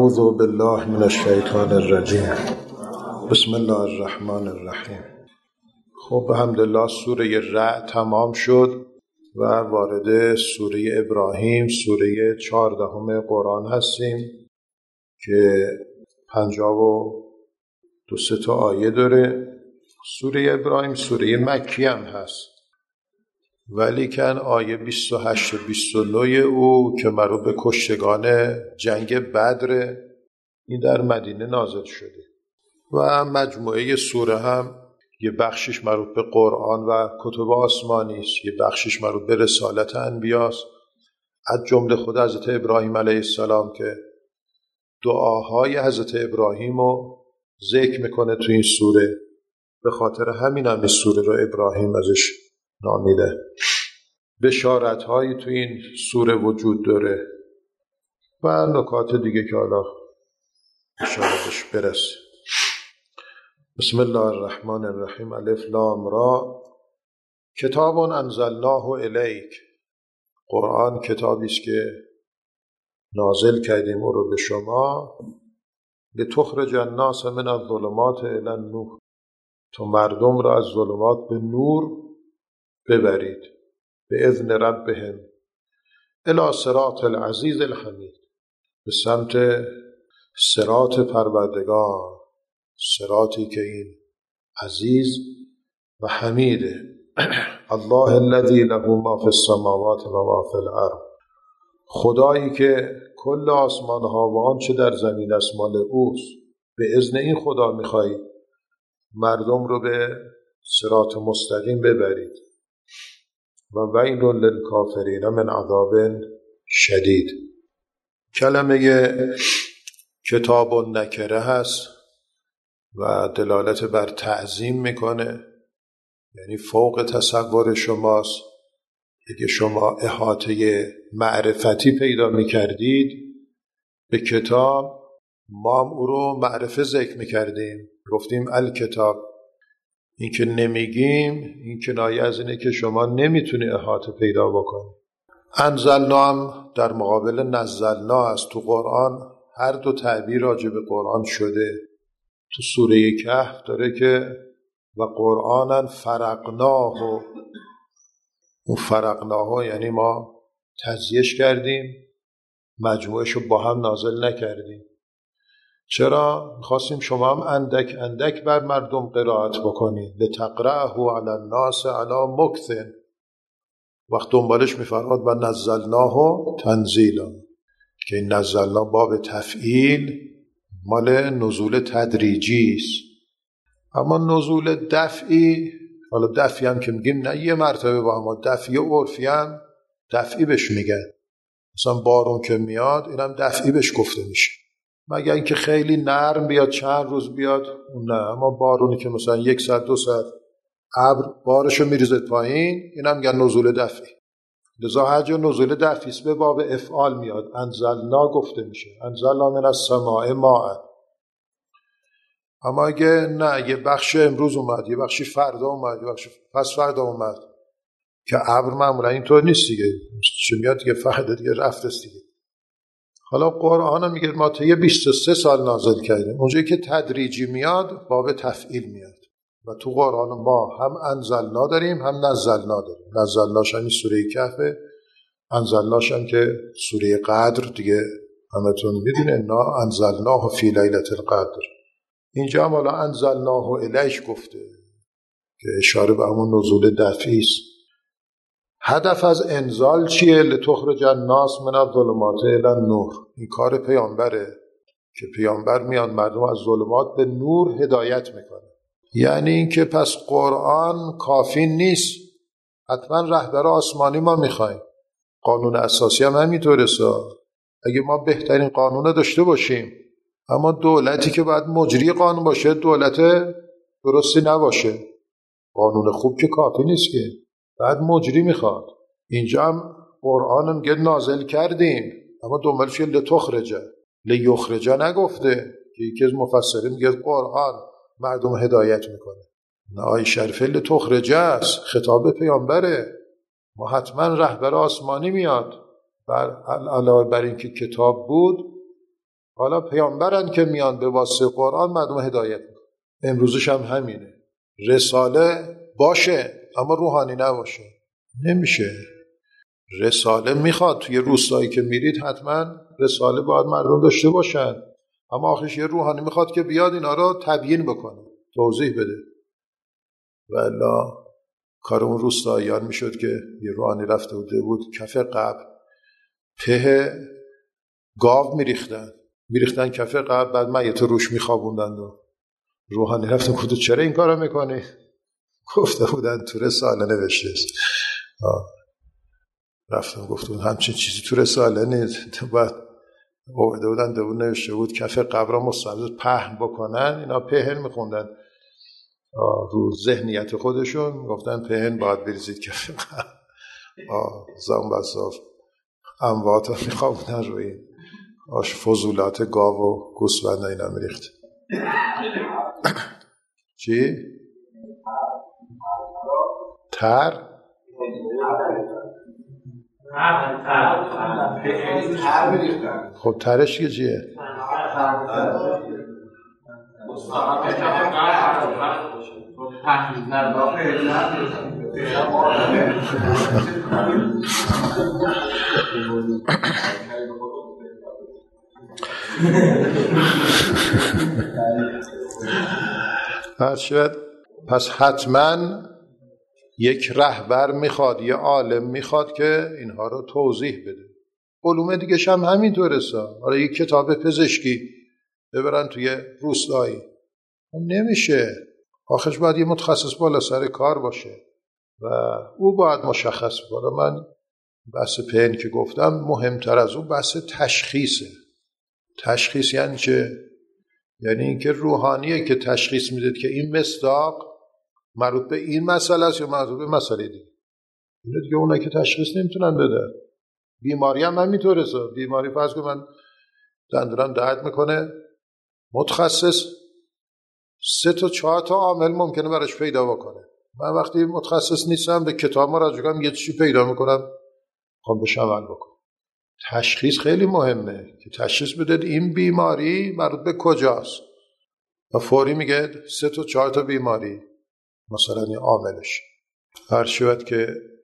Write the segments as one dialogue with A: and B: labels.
A: اعوذ بالله من الشیطان الرجیم. بسم الله الرحمن الرحیم. خب الحمدلله سوره رعد تمام شد و وارد سوره ابراهیم، سوره 14 قرآن هستیم که 52 تا آیه داره. سوره ابراهیم سوره مکی هم هست، ولی کن آیه 28 و 29 او که مربوط به کشتگان جنگ بدر، این در مدینه نازل شده و مجموعه سوره هم یه بخشش مربوط به قرآن و کتب آسمانی است، یه بخشش مربوط به رسالت انبیاست، از جمله خود حضرت ابراهیم علیه السلام که دعاهای حضرت ابراهیم رو ذکر میکنه تو این سوره. به خاطر همین هم این سوره رو ابراهیم ازش نامیده. بشارت هایی تو این سوره وجود داره و نکات دیگه که حالا اشارهش برسه. بسم الله الرحمن الرحیم. الف لام را. کتاب انزلناه الیک. قرآن کتابی است که نازل کردیم او رو به شما، لتخرج الناس من الظلمات الی النور، تو مردم را از ظلمات به نور ببرید، به اذن ربهم الی صراط العزیز الحمید، به سمت صراط پروردگار، صراطی که این عزیز و حمیده. الله الذی له ما فی السماوات و ما فی الارض، خدایی که کل آسمان ها و آنچه در زمین است مال اوست. به اذن این خدا میخوایی مردم رو به صراط مستقیم ببرید. و ویل للکافرین من عذاب شدید. کلمه کتاب نکره هست و دلالت بر تعظیم میکنه، یعنی فوق تصور شماست. اگه شما احاطه معرفتی پیدا میکردید به کتاب، ما هم او رو معرفه ذکر میکردیم، گفتیم الکتاب. این که نمیگیم این کنایه از اینه که شما نمیتونی احاطه پیدا بکنی. انزلنا هم در مقابل نزلنا است. تو قرآن هر دو تعبیر راجع به قرآن شده. تو سوره کهف داره که و قرآناً فرقناه، اون فرقناه یعنی ما تجزیهش کردیم، مجموعشو با هم نازل نکردیم. چرا؟ می‌خواستیم شما هم اندک اندک بر مردم قرائت بکنید. لتقرأه علی الناس علی مکث. وقت دنبالش می‌فرماد و نزلناه تنزیلا، که این نزلنا باب تفعیل مال نزول تدریجی است. اما نزول دفعی، حالا دفعی هم که میگیم نه یه مرتبه با هم، دفعی و عرفی هم دفعی بهش میگن. مثلا بارون که میاد اینم دفعی بهش گفته میشه، مگر اینکه خیلی نرم بیاد چند روز بیاد اون نه. اما بارونی که مثلا 1 ساعت 2 ساعت ابر بارشو میریزه پایین، اینم میگن نزول دفعی. لذا هر جا نزول دفعی است به باب افعال میاد. انزلنا گفته میشه، انزلنا من السماء ماء. اما اگه نه، یه بخش امروز اومد، یه بخشی فردا اومد، یه بخش پس فردا اومد، که ابر معمولا اینطور نیست دیگه، چه میاد دیگه فردا دیگه رفت است دیگه. حالا قرآن هم میگه ما تا 23 سال نازل کردیم. اونجایی که تدریجی میاد باب تفعیل میاد. و تو قرآن ما هم انزلنا داریم هم نزلنا داریم. نزلناش هم سوره کهف، انزلناش هم که سوره قدر دیگه همتون میدونه، انا انزلناه فی لیلة القدر. اینجا هم حالا انزلناه الیک گفته که اشاره به همون نزول دفعی است. هدف از انزال چیه؟ لتخرج الناس من الظلمات الی النور. این کار پیامبره که پیامبر میاد مردم از ظلمات به نور هدایت میکنه. یعنی این که پس قرآن کافی نیست، حتما رهبر آسمانی ما میخوایم. قانون اساسی هم همینطوره. اگه ما بهترین قانون داشته باشیم، اما دولتی که باید مجری قانون باشه دولت درستی نباشه، قانون خوب که کافی نیست، که بعد مجری میخواد. اینجا هم قرآن هم میگه نازل کردیم، اما دنبالش لتخرجه، لیخرجه نگفته که یکی از مفسرین میگه قرآن مردم هدایت میکنه. نه، آیه شریفه لتخرجه است، خطاب پیامبره. ما حتما رهبر آسمانی میاد. علاوه بر این که کتاب بود، حالا پیامبرن که میان به واسطه قرآن مردم هدایت میکنن. امروزش هم همینه. رساله باشه اما روحانی نباشه نمیشه. رساله میخواد توی روستایی که میرید حتما رساله باید مردم داشته باشن، اما آخرش یه روحانی میخواد که بیاد اینا رو تبیین بکنه، توضیح بده. والا کار اون روستاییان میشد که یه روحانی رفته بود کف قبر په گاو میریختن کف قبر، بعد میت روش میخوابوندن و روحانی رفتن گفت چرا این کارو میکنی؟ گفته بودن تو رساله نوشته است. رفتم گفتم همچین چیزی تو رساله نیست. بعد اومده بودن دوون نوشته بود کف قبر را مستعد پهن بکنن. اینا پهن میخوندن رو ذهنیت خودشون، گفتن پهن باید بریزید کف قبر. زن بساف اموات رو میخوابوندن روی فضولات گاو و گوسفند اینا میریخت. چی؟ تر؟ خب ترش که چیه؟ هرشد. پس حتما یک رهبر میخواد، یه عالم میخواد که اینها رو توضیح بده. علوم دیگه هم همینطوره. حالا یک کتاب پزشکی ببرن توی روستایی نمیشه. آخرش باید یه متخصص بالا سر کار باشه و او باید مشخص بالا. من بحث پهن که گفتم مهمتر از اون بحث تشخیصه. تشخیص یعنی چه؟ یعنی اینکه روحانیه که تشخیص میده که این مصداق مربوط به این مسئله است یا مربوط به مسئله دیگه. اینه دیگه اونایی که تشخیص نمیتونن بدن. بیماری هم همینطوره. بیماری فرض کن من دندونم درد میکنه، متخصص 3 تا 4 تا عامل ممکنه براش پیدا بکنه. من وقتی متخصص نیستم به کتاب مراجعه کنم یه چیزی پیدا میکنم خب بهش عمل بکنم. تشخیص خیلی مهمه که تشخیص بدید این بیماری مربوط به کجاست و فوری میگه 3 تا 4 تا بیماری مثلا این عاملش. هر شود که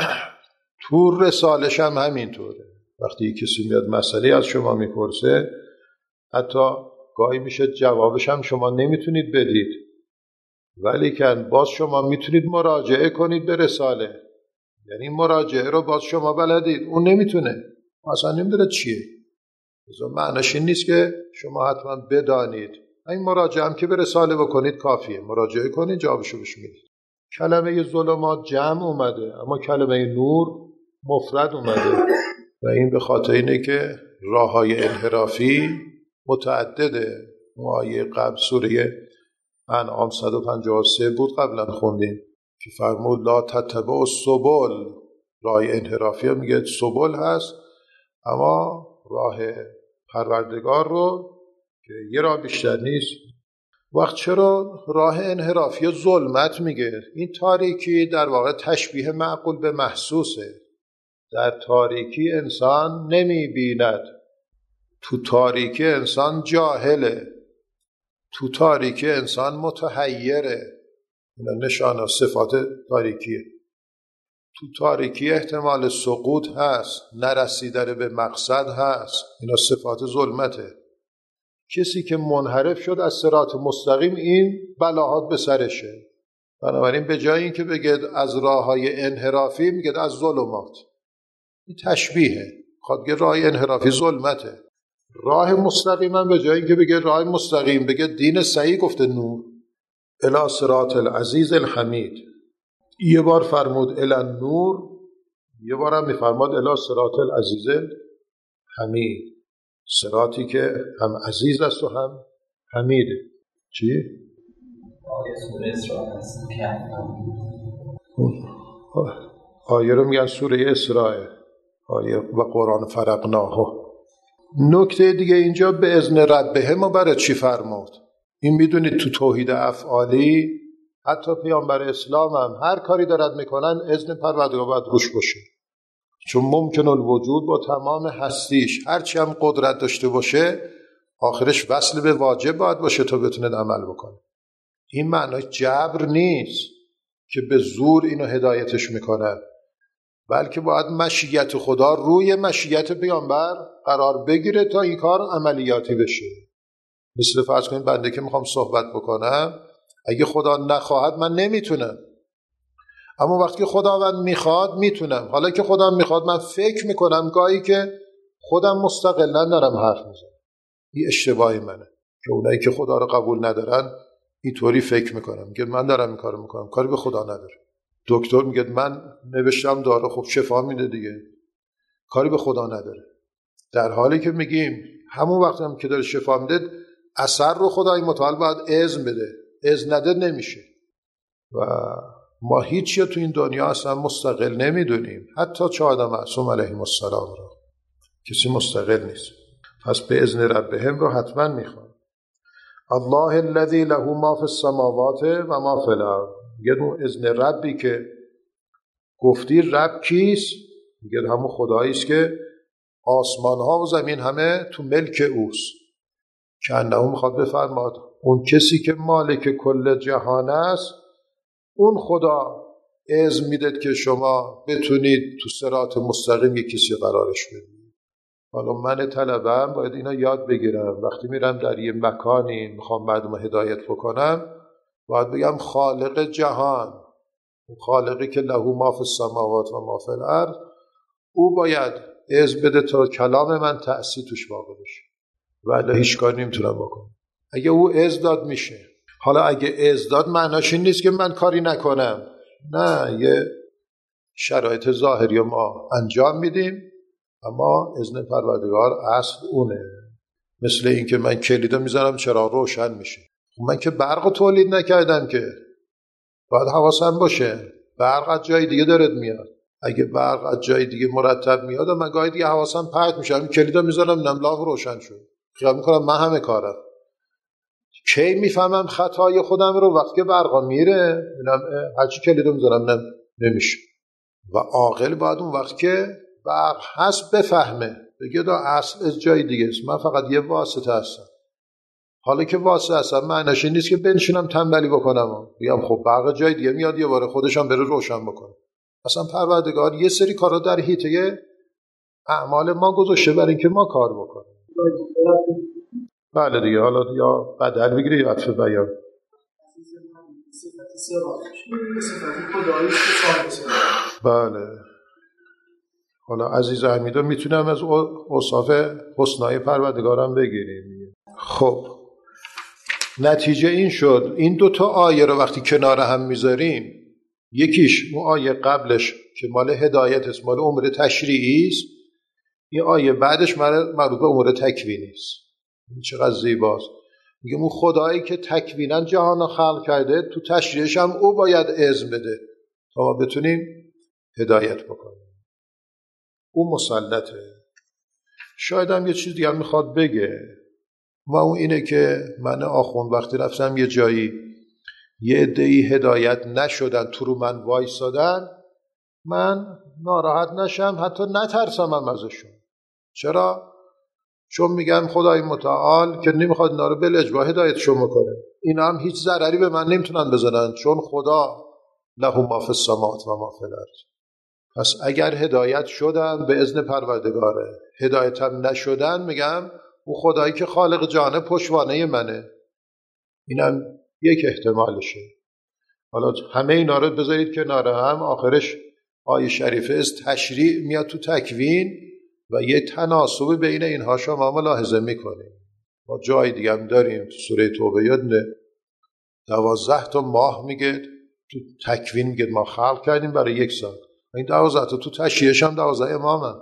A: تو رسالش هم همینطوره. وقتی کسی میاد مسئله از شما میپرسه حتی گاهی میشه جوابش هم شما نمیتونید بدید، ولی که باز شما میتونید مراجعه کنید به رساله. یعنی مراجعه رو باز شما بلدید، اون نمیتونه، اصلا نمیدونه چیه. معنیش این نیست که شما حتما بدانید. این مراجعه هم که به رساله بکنید کافیه. مراجعه کنید جوابشو بهش میدید. کلمه ظلمات جمع اومده اما کلمه نور مفرد اومده و این به خاطر اینه که راه‌های انحرافی متعدده. آیه قبل سوره انعام 153 بود قبلا خوندیم که فرمود لا تتبعوا السبل. راه انحرافی هم میگه سبل هست اما راه پروردگار رو که یه راه بیشتر نیست. وقت چرا راه انحرافی ظلمت میگه؟ این تاریکی در واقع تشبیه معقول به محسوسه. در تاریکی انسان نمیبیند، تو تاریکی انسان جاهله، تو تاریکی انسان متحیره. اینا نشانه صفات تاریکیه. تو تاریکی احتمال سقوط هست، نرسیدن به مقصد هست. اینا صفات ظلمته. کسی که منحرف شد از صراط مستقیم این بلاهات به سرشه. بنابراین به جای این که بگید از راه‌های انحرافی میگید از ظلمات. این تشبیهه. خواهد بگید راه انحرافی ظلمته. راه مستقیم هم به جای این که بگید راه مستقیم بگید دین صحیح گفته نور. الی صراط العزیز الحمید. یه بار فرمود الی نور، یه بار هم میفرماد الی صراط العزیز الحمید. صراطی که هم عزیز است و هم حمیده. چی؟ آیه رو میگن سوره اسراء. آیه و قرآن فرقناه. نکته دیگه اینجا به اذن ربهم و برای چی فرمود؟ این میدونید تو توحید افعالی حتی پیامبر اسلام هم هر کاری دارد میکنن اذن پروردگار باید روش باشه. چون ممکن الوجود با تمام هستیش هرچی هم قدرت داشته باشه آخرش وصل به واجب باید باشه تا بتونه عمل بکنه. این معنای جبر نیست که به زور اینو هدایتش میکنن، بلکه باید مشیت خدا روی مشیت پیامبر قرار بگیره تا این کار عملیاتی بشه. مثل فرض کنید بنده که میخوام صحبت بکنم، اگه خدا نخواهد من نمیتونم، اما وقتی خداوند میخواد میتونم. حالا که خدا میخواد من فکر میکنم گاهی که خودم مستقلا دارم حرف میزنم. این اشتباهی منه که اونایی که خدا رو قبول ندارن اینطوری فکر میکنم که من دارم این کارو میکنم، کاری به خدا نداره. دکتر میگه من نوشتم داره، خب شفا میده دیگه، کاری به خدا نداره. در حالی که میگیم همون وقت هم که داره شفا میده اثر رو خدای متعال باید اذن بده، اذن نده نمیشه. و ما هیچی تو این دنیا اصلا مستقل نمیدونیم، حتی چه آدم معصوم علیهم السلام رو کسی مستقل نیست. پس به اذن ربهم رو حتما میخوان. الله الذی له ما فی السماوات و ما فی الارض. میگه اون اذن ربی که گفتی رب کیست؟ میگه همون خدایی است که آسمان ها و زمین همه تو ملک اوست. که انه میخواد بفرماد اون کسی که مالک کل جهان است، اون خدا اذن میدد که شما بتونید تو صراط مستقیم یک کسی قرارش بدید. حالا من طلبم باید اینا یاد بگیرم. وقتی میرم در یه مکانی میخوام مردم هدایت بکنم، باید بگم خالق جهان، اون خالقی که له ما فی السماوات و ما فی الارض، او باید اذن بده تا کلام من تأثیر توش واقع بشه، ولی هیچ کاری نمیتونم بکنم. اگه او اذن داد میشه. حالا اگه اذن داد معناش این نیست که من کاری نکنم، نه، یه شرایط ظاهری ما انجام میدیم، اما اذن پروردگار اصل اونه. مثل این که من کلیدو میذارم چراغ روشن میشه. من که برق تولید نکردم که، باید حواسم باشه برق از جای دیگه داره میاد. اگه برق از جای دیگه مرتب میاد من گاهی دیگه حواسم پرت میشه، همین کلیدو میذارم نملاق روشن شد، خیال میکنم من همه کارم. کی میفهمم خطای خودم رو؟ وقتی برقا میره اینم هرچی کلیدو میذارم نمیشه. و عاقل باید اون وقت که برق هست بفهمه، بگه دا اصل از جای دیگه است، من فقط یه واسطه هستم. حالا که واسطه هستم معنیش این نیست که بنشینم تنبلی بکنم، بگم خب برق جای دیگه میاد یه باره خودشم بره روشن بکنه. اصلا پروردگار یه سری کارا در حیطه اعمال ما گذاشته برای اینکه ما کار بکنیم. بله دیگه، حالا یا بدل بگیره یا عطف بیان. بله. حالا عزیز حمیدو میتونم از اوصاف حسنای پروردگارم بگیریم. خب نتیجه این شد، این دوتا آیه رو وقتی کنار هم میذاریم، یکیش اون آیه قبلش که مال هدایت است، مال امور تشریعی است، این آیه بعدش مربوط به امور تکوینی است. این چقدر زیباست. میگه اون خدایی که تکوینا جهان خلق کرده، تو تشریعش هم او باید اذن بده تا ما بتونیم هدایت بکنیم. او مسلطه. شاید هم یه چیز دیگر میخواد بگه، و اون اینه که من آخوند وقتی رفتم یه جایی یه عده‌ای هدایت نشدن، تو رو من وایسادن، من ناراحت نشم، حتی نترسم هم ازشون. چرا؟ چون میگم خدای متعال که نمیخواد اینا رو بالاجبار هدایتشون بکنه، اینا هم هیچ ضرری به من نمیتونن بزنن، چون خدا له ما فی السماوات و ما فی الارض. پس اگر هدایت شدن به اذن پروردگاره، هدایت هم نشدن، میگم اون خدایی که خالق جهان پشتوانه منه. اینم یک احتمالشه. حالا همه اینا رو بذارید کنار هم، آخرش آیه شریفه از تشریع میاد تو تکوین و یه تناسب بین اینها شما ملاحظه میکنیم. ما جای دیگه هم داریم تو سوره توبه یادونه 12 تا ماه میگه تو تکوین، میگه ما خلق کردیم برای 1 سال. این 12 تا تو تشریعش هم 12 امامن،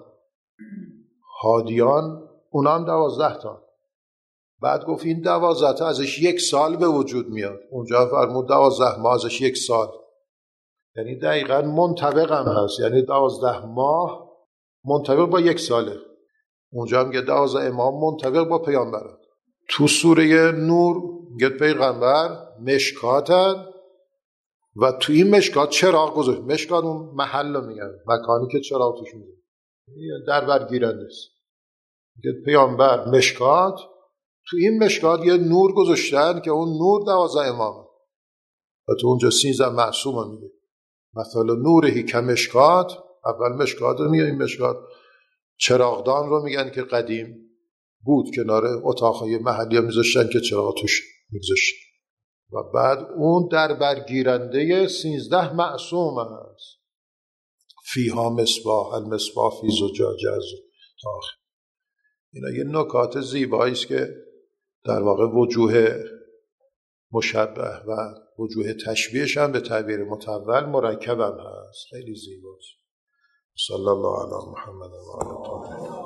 A: هادیان اونا هم 12 تا. بعد گفت این 12 تا ازش 1 سال به وجود میاد. اونجا فرمود 12 ماه ازش 1 سال، یعنی دقیقاً منطبق هم هست، یعنی 12 ماه منطبق با 1 ساله. اونجا هم میگه 12 امام منطبق با پیامبران. تو سوره نور میگه پیغمبر مشکاتن و تو این مشکات چراغ گذاشت. مشکات اون محل رو میگن، مکانی که چراغ توش میگه، در برگیرنده است. میگه پیامبر مشکات تو این مشکات یه نور گذاشتن که اون نور 12 امامه و تو اونجا 13 معصوم میگه. مثلا نوره که مشکات، اول مشکات رو میگه، این مشکات چراغدان رو میگن که قدیم بود کنار اتاقهای محلی میذاشتن که چراغ توش میذاشتن و بعد اون در برگیرنده 13 معصوم هست. فیها مصباح، المصباح فی زجاجه تا آخر. اینا یه نکات زیبایی است که در واقع وجوه مشبه و وجوه تشبیهش هم به تعبیر متول مرکب هم هست. خیلی زیباست. صلی الله علی محمد و آله.